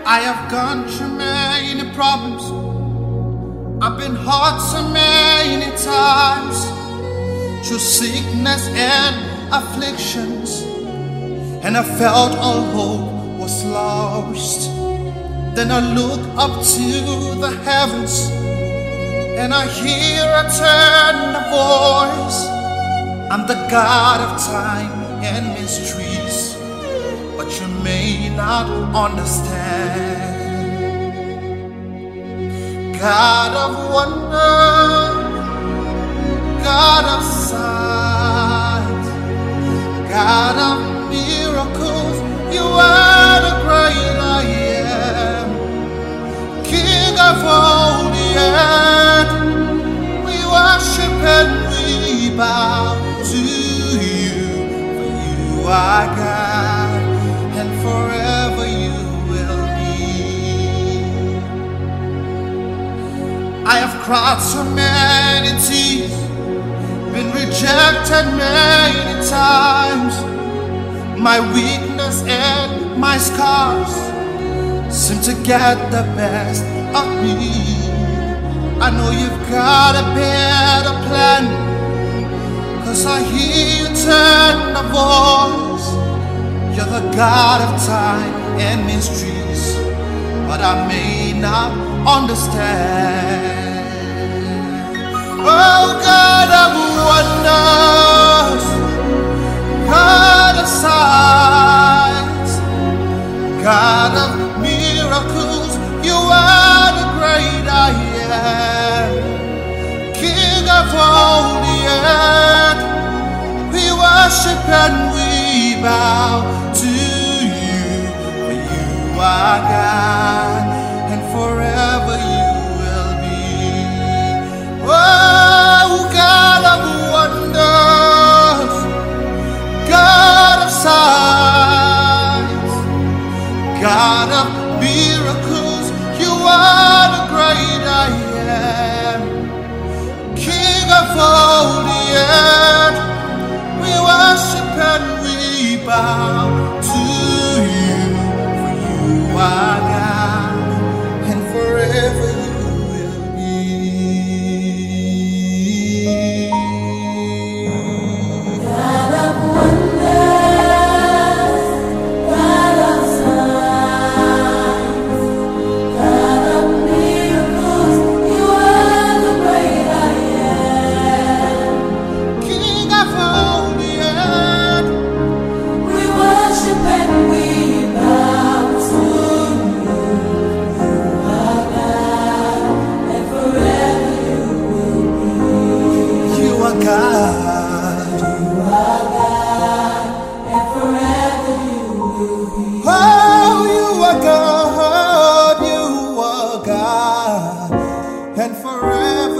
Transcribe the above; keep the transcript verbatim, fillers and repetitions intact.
I have gone through many problems. I've been hurt so many times, through sickness and afflictions, and I felt all hope was lost. Then I look up to the heavens, and I hear a tender voice. I'm the God of time and mysteries, but you may not understand. God of wonder, God of signs, God of miracles, you are the great I am. King of all the earth, we worship and we bow to you, for you are God, and forever you will be. I have cried so many tears, been rejected many times. My weakness and my scars seem to get the best of me. I know you've got a better plan, 'cause I hear you turn the voice. You're the God of time and mysteries, but I may not understand. Oh, God of wonders, God of signs, God of miracles, you are the great I am. King of all the earth, we worship and we bow to you, for you are God, and forever you will be. Oh, God of wonders, God of signs, God of miracles, you are the great I am. King of all the earth, we worship and we bow to you, for you are God, and forever you will be. God of wonders, God of signs, God of miracles, you are the great I am. King of all the earth, We worship and we bow to you. You are God, and forever you will be. you are God. You are God, and forever you will be. Oh, you are God, you are God, and forever